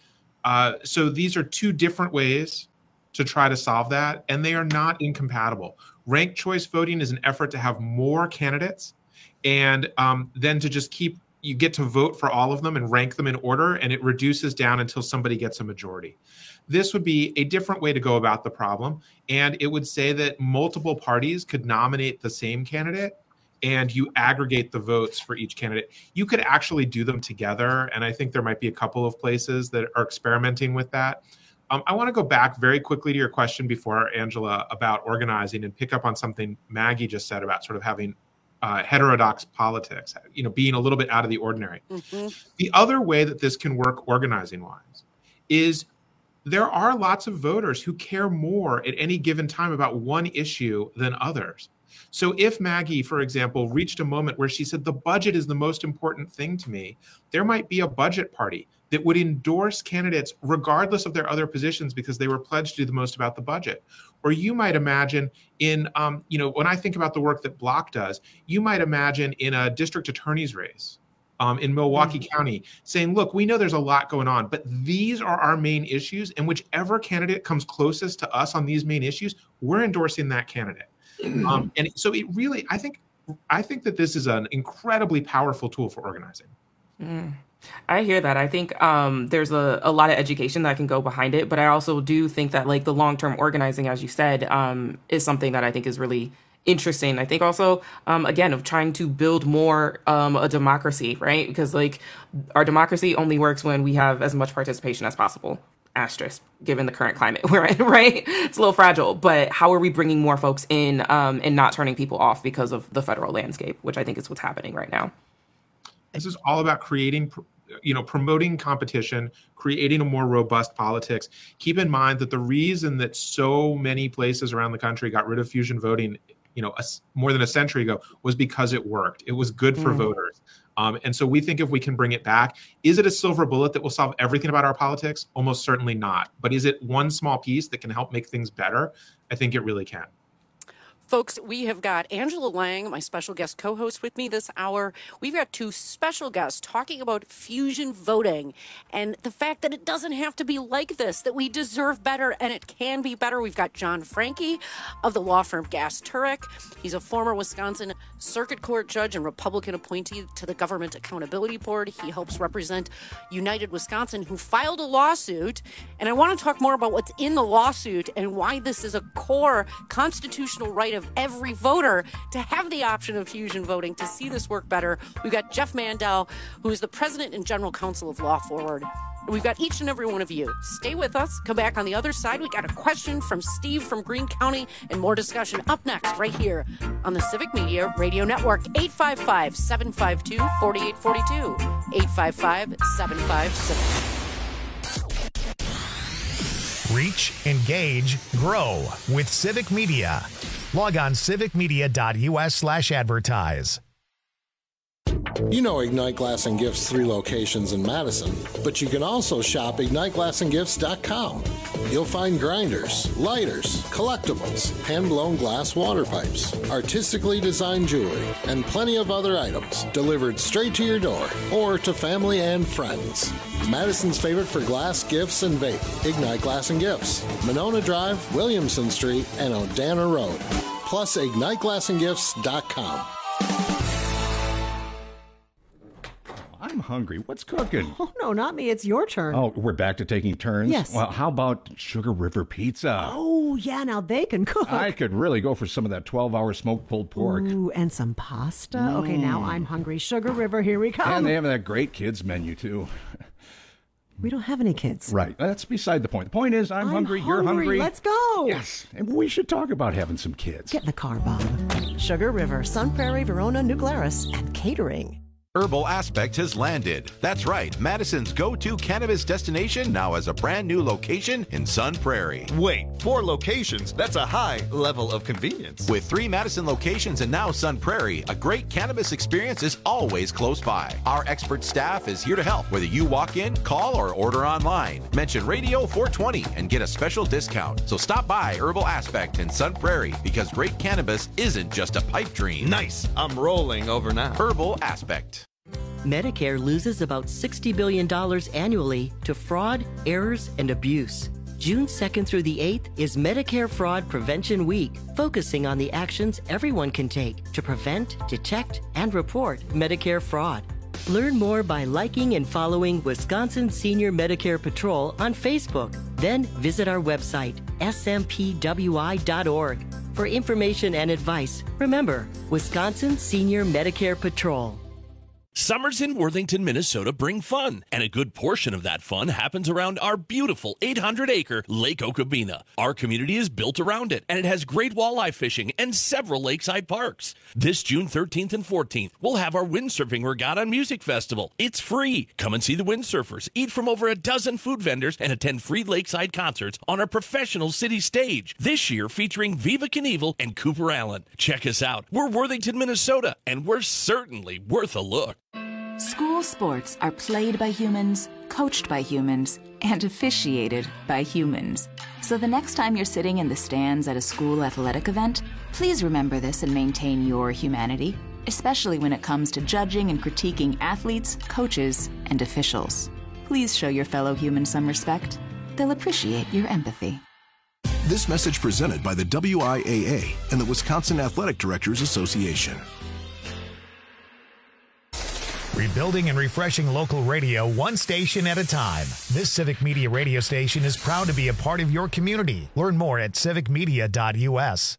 so these are two different ways to try to solve that, and they are not incompatible. Ranked choice voting is an effort to have more candidates and then to just you get to vote for all of them and rank them in order, and it reduces down until somebody gets a majority. This would be a different way to go about the problem, and it would say that multiple parties could nominate the same candidate, and you aggregate the votes for each candidate. You could actually do them together, and I think there might be a couple of places that are experimenting with that. I want to go back very quickly to your question before, Angela, about organizing, and pick up on something Maggie just said about sort of having heterodox politics, being a little bit out of the ordinary. Mm-hmm. The other way that this can work organizing-wise is there are lots of voters who care more at any given time about one issue than others. So if Maggie, for example, reached a moment where she said, the budget is the most important thing to me, there might be a budget party that would endorse candidates regardless of their other positions because they were pledged to do the most about the budget. Or you might imagine in, when I think about the work that Block does, you might imagine in a district attorney's race in Milwaukee County saying, look, we know there's a lot going on, but these are our main issues. And whichever candidate comes closest to us on these main issues, we're endorsing that candidate. And so it really, I think that this is an incredibly powerful tool for organizing. I hear that. I think there's a lot of education that can go behind it, but I also do think that like the long-term organizing, as you said, is something that I think is really interesting. I think also, again, of trying to build more a democracy, right? Because like our democracy only works when we have as much participation as possible. Asterisk, given the current climate we're in, right? It's a little fragile, but how are we bringing more folks in and not turning people off because of the federal landscape, which I think is what's happening right now. This is all about promoting competition, creating a more robust politics. Keep in mind that the reason that so many places around the country got rid of fusion voting, more than a century ago, was because it worked. It was good for voters. And so we think if we can bring it back, is it a silver bullet that will solve everything about our politics? Almost certainly not. But is it one small piece that can help make things better? I think it really can. Folks, we have got Angela Lang, my special guest co-host, with me this hour. We've got two special guests talking about fusion voting and the fact that it doesn't have to be like this, that we deserve better and it can be better. We've got John Franke of the law firm Gass Turek. He's a former Wisconsin Circuit Court judge and Republican appointee to the Government Accountability Board. He helps represent United Wisconsin, who filed a lawsuit. And I want to talk more about what's in the lawsuit and why this is a core constitutional right of every voter to have the option of fusion voting, to see this work better. We've got Jeff Mandel, who is the president and general counsel of Law Forward. We've got each and every one of you. Stay with us. Come back on the other side. We got a question from Steve from Greene County and more discussion up next right here on the Civic Media Radio Network. 855-752-4842. 855-756. Reach, engage, grow with Civic Media. Log on civicmedia.us/advertise. You know Ignite Glass and Gifts' 3 locations in Madison, but you can also shop IgniteGlassandGifts.com. You'll find grinders, lighters, collectibles, hand-blown glass water pipes, artistically designed jewelry, and plenty of other items delivered straight to your door or to family and friends. Madison's favorite for glass, gifts, and vape. Ignite Glass and Gifts. Monona Drive, Williamson Street, and Odana Road. Plus, IgniteGlassandGifts.com. I'm hungry. What's cooking? Oh, no, not me. It's your turn. Oh, we're back to taking turns? Yes. Well, how about Sugar River Pizza? Oh, yeah, now they can cook. I could really go for some of that 12-hour smoked pulled pork. Ooh, and some pasta. Okay, now I'm hungry. Sugar River, here we come. And they have that great kids menu, too. We don't have any kids. Right. That's beside the point. The point is, I'm hungry, you're hungry. Let's go. Yes. And we should talk about having some kids. Get in the car, Bob. Sugar River, Sun Prairie, Verona, New Glarus, and catering. Herbal Aspect has landed. That's right, Madison's go-to cannabis destination now has a brand new location in Sun Prairie. Wait, 4 locations? That's a high level of convenience. With 3 Madison locations and now Sun Prairie, a great cannabis experience is always close by. Our expert staff is here to help, whether you walk in, call, or order online. Mention Radio 420 and get a special discount. So stop by Herbal Aspect in Sun Prairie, because great cannabis isn't just a pipe dream. Nice. I'm rolling over now. Herbal Aspect. Medicare loses about $60 billion annually to fraud, errors, and abuse. June 2nd through the 8th is Medicare Fraud Prevention Week, focusing on the actions everyone can take to prevent, detect, and report Medicare fraud. Learn more by liking and following Wisconsin Senior Medicare Patrol on Facebook. Then visit our website, smpwi.org. For information and advice, remember, Wisconsin Senior Medicare Patrol. Summers in Worthington, Minnesota bring fun, and a good portion of that fun happens around our beautiful 800-acre Lake Okabena. Our community is built around it, and it has great walleye fishing and several lakeside parks. This June 13th and 14th, we'll have our Windsurfing Regatta and Music Festival. It's free. Come and see the windsurfers, eat from over a dozen food vendors, and attend free lakeside concerts on our professional city stage. This year featuring Viva Knievel and Cooper Allen. Check us out. We're Worthington, Minnesota, and we're certainly worth a look. School sports are played by humans, coached by humans, and officiated by humans. So the next time you're sitting in the stands at a school athletic event, please remember this and maintain your humanity, especially when it comes to judging and critiquing athletes, coaches, and officials. Please show your fellow humans some respect. They'll appreciate your empathy. This message presented by the WIAA and the Wisconsin Athletic Directors Association. Rebuilding and refreshing local radio one station at a time. This Civic Media radio station is proud to be a part of your community. Learn more at civicmedia.us.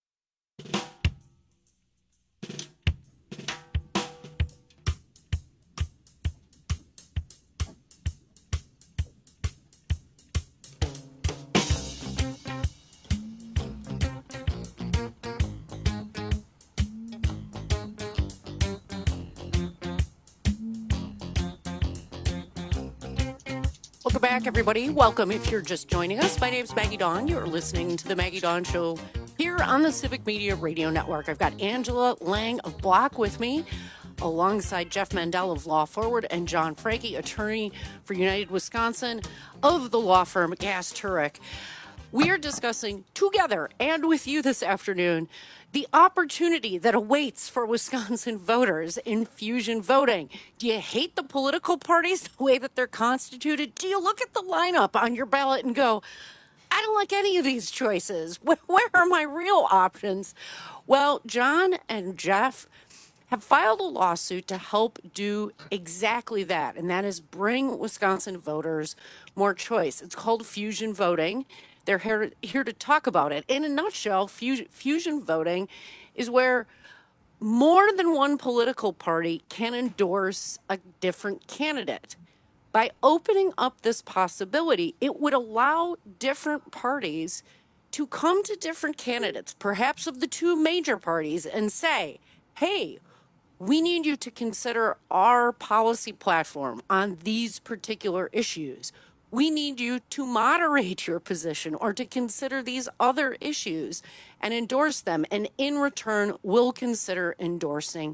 Welcome back, everybody. Welcome if you're just joining us. My name's Maggie Dawn. You're listening to the Maggie Dawn Show here on the Civic Media Radio Network. I've got Angela Lang of Block with me, alongside Jeff Mandel of Law Forward and John Franke, attorney for United Wisconsin of the law firm Gass Turek. We are discussing together and with you this afternoon the opportunity that awaits for Wisconsin voters in fusion voting. Do you hate the political parties, the way that they're constituted? Do you look at the lineup on your ballot and go, I don't like any of these choices. Where are my real options? Well, John and Jeff have filed a lawsuit to help do exactly that, and that is bring Wisconsin voters more choice. It's called fusion voting. They're here to talk about it. In a nutshell, fusion voting is where more than one political party can endorse a different candidate. By opening up this possibility, it would allow different parties to come to different candidates, perhaps of the two major parties, and say, hey, we need you to consider our policy platform on these particular issues. We need you to moderate your position or to consider these other issues and endorse them. And in return, we'll consider endorsing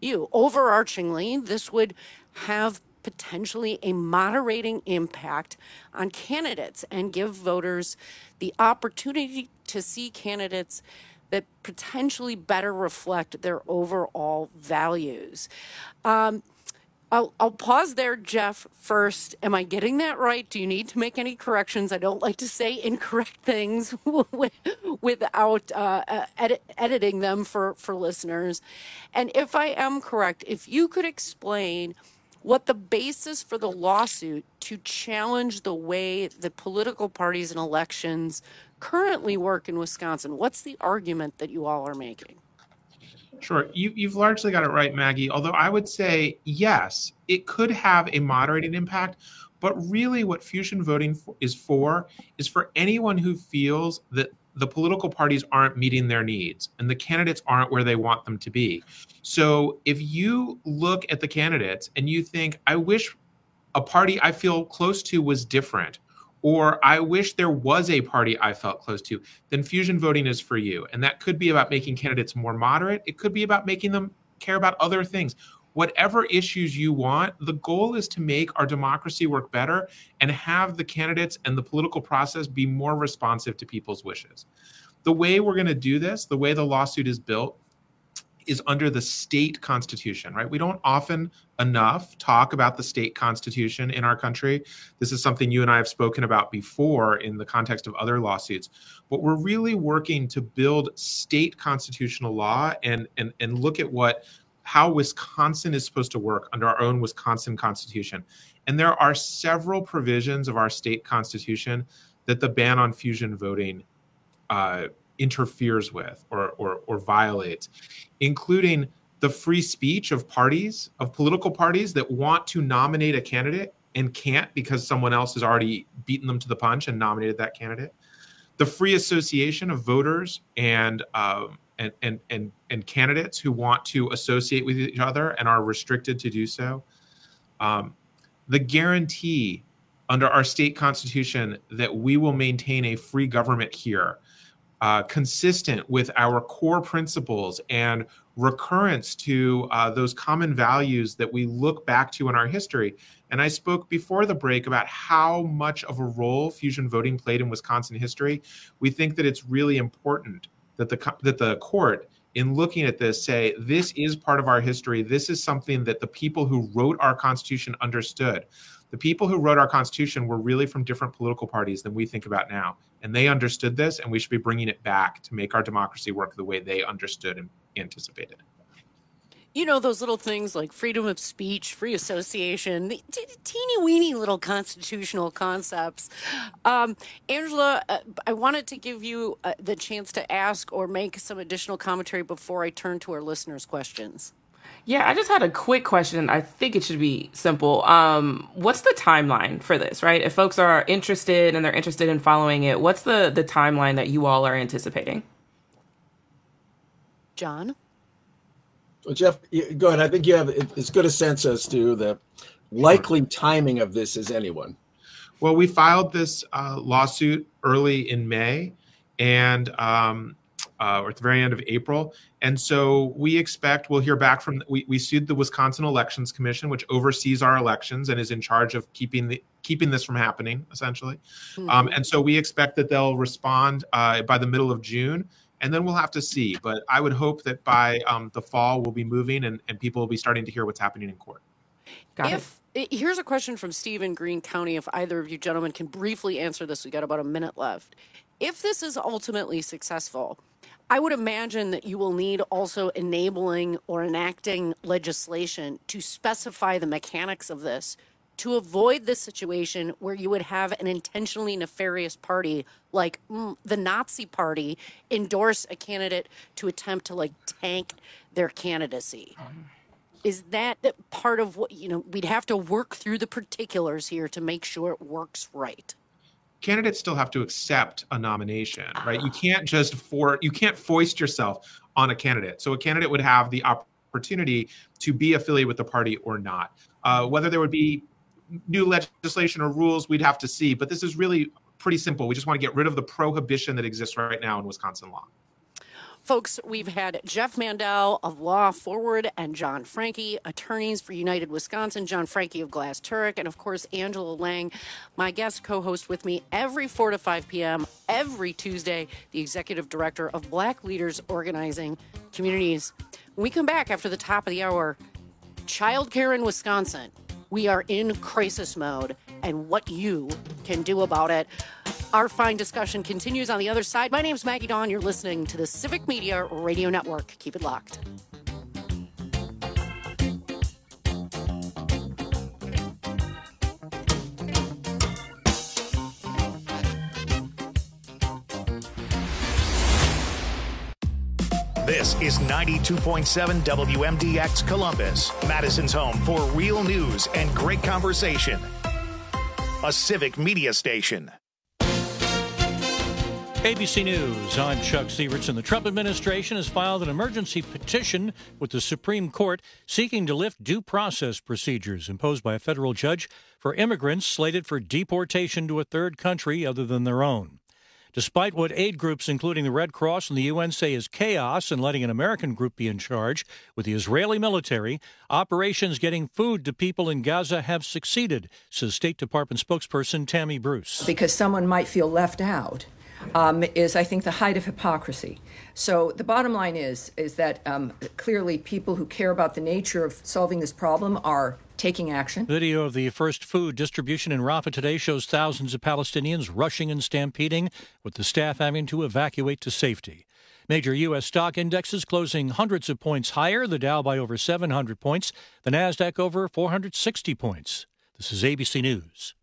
you. Overarchingly, this would have potentially a moderating impact on candidates and give voters the opportunity to see candidates that potentially better reflect their overall values. I'll pause there, Jeff, first. Am I getting that right? Do you need to make any corrections? I don't like to say incorrect things without editing them for listeners. And if I am correct, if you could explain what the basis for the lawsuit to challenge the way that political parties and elections currently work in Wisconsin, what's the argument that you all are making? Sure. You've largely got it right, Maggie, although I would say, yes, it could have a moderating impact. But really what fusion voting is for anyone who feels that the political parties aren't meeting their needs and the candidates aren't where they want them to be. So if you look at the candidates and you think, I wish a party I feel close to was different, or I wish there was a party I felt close to, then fusion voting is for you. And that could be about making candidates more moderate. It could be about making them care about other things. Whatever issues you want, the goal is to make our democracy work better and have the candidates and the political process be more responsive to people's wishes. The way we're going to do this, the way the lawsuit is built, is under the state constitution, right? We don't often enough talk about the state constitution in our country. This is something you and I have spoken about before in the context of other lawsuits. But we're really working to build state constitutional law and look at how Wisconsin is supposed to work under our own Wisconsin Constitution. And there are several provisions of our state constitution that the ban on fusion voting interferes with or violates, including the free speech of political parties that want to nominate a candidate and can't because someone else has already beaten them to the punch and nominated that candidate, the free association of voters and candidates who want to associate with each other and are restricted to do so. The guarantee under our state constitution that we will maintain a free government here, consistent with our core principles and recurrence to those common values that we look back to in our history. And I spoke before the break about how much of a role fusion voting played in Wisconsin history. We think that it's really important that the court, in looking at this, say, this is part of our history. This is something that the people who wrote our Constitution understood. The people who wrote our Constitution were really from different political parties than we think about now. And they understood this, and we should be bringing it back to make our democracy work the way they understood and anticipated. You know, those little things like freedom of speech, free association, the teeny weeny little constitutional concepts. Angela, I wanted to give you the chance to ask or make some additional commentary before I turn to our listeners' questions. Yeah, I just had a quick question. I think it should be simple. What's the timeline for this, right? If folks are interested and they're interested in following it, what's the timeline that you all are anticipating? John? Well, Jeff, go ahead. I think you have as good a sense as to the likely timing of this as anyone. Well, we filed this lawsuit early in May and or at the very end of April. And so we expect we'll hear back from, we sued the Wisconsin Elections Commission, which oversees our elections and is in charge of keeping this from happening, essentially. Mm-hmm. And so we expect that they'll respond by the middle of June. And then we'll have to see. But I would hope that by the fall, we'll be moving and people will be starting to hear what's happening in court. Here's a question from Steve in Greene County. If either of you gentlemen can briefly answer this, we got about a minute left. If this is ultimately successful, I would imagine that you will need also enabling or enacting legislation to specify the mechanics of this to avoid this situation where you would have an intentionally nefarious party like the Nazi Party endorse a candidate to attempt to tank their candidacy. Is that part of what, we'd have to work through the particulars here to make sure it works right? Candidates still have to accept a nomination, right? You can't you can't foist yourself on a candidate. So a candidate would have the opportunity to be affiliated with the party or not. Whether there would be new legislation or rules, we'd have to see. But this is really pretty simple. We just want to get rid of the prohibition that exists right now in Wisconsin law. Folks, we've had Jeff Mandel of Law Forward and John Franke, attorneys for United Wisconsin, John Franke of Glass Turek, and of course, Angela Lang, my guest co-host with me every 4 to 5 p.m. every Tuesday, the executive director of Black Leaders Organizing Communities. When we come back after the top of the hour, childcare in Wisconsin. We are in crisis mode and what you can do about it. Our fine discussion continues on the other side. My name's Maggie Dawn. You're listening to the Civic Media Radio Network. Keep it locked. This is 92.7 WMDX Columbus, Madison's home for real news and great conversation. A Civic Media station. ABC News, I'm Chuck Sievertson. The Trump administration has filed an emergency petition with the Supreme Court seeking to lift due process procedures imposed by a federal judge for immigrants slated for deportation to a third country other than their own. Despite what aid groups, including the Red Cross and the UN, say is chaos in letting an American group be in charge with the Israeli military, operations getting food to people in Gaza have succeeded, says State Department spokesperson Tammy Bruce. Because someone might feel left out is, I think, the height of hypocrisy. So the bottom line is that clearly people who care about the nature of solving this problem are taking action. Video of the first food distribution in Rafah today shows thousands of Palestinians rushing and stampeding, with the staff having to evacuate to safety. Major U.S. stock indexes closing hundreds of points higher, the Dow by over 700 points, the NASDAQ over 460 points. This is ABC News.